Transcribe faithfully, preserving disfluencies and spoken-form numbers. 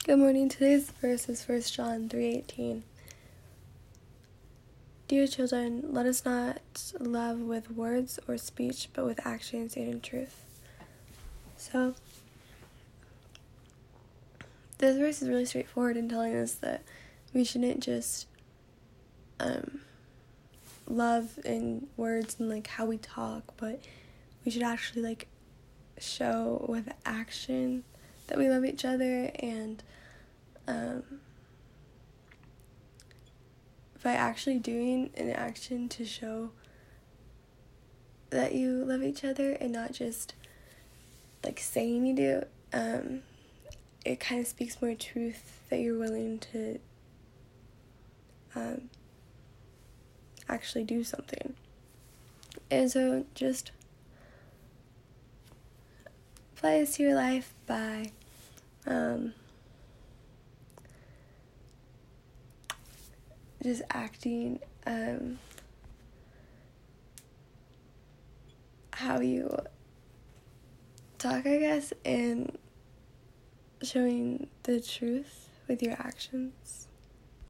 Good morning. Today's verse is First John three eighteen. Dear children, let us not love with words or speech, but with actions and in truth. So, this verse is really straightforward in telling us that we shouldn't just um, love in words and like how we talk, but we should actually like show with action that we love each other, and um, by actually doing an action to show that you love each other and not just like saying you do, um, it kind of speaks more truth that you're willing to um, actually do something. And so just apply this to your life by um, just acting um, how you talk, I guess, and showing the truth with your actions.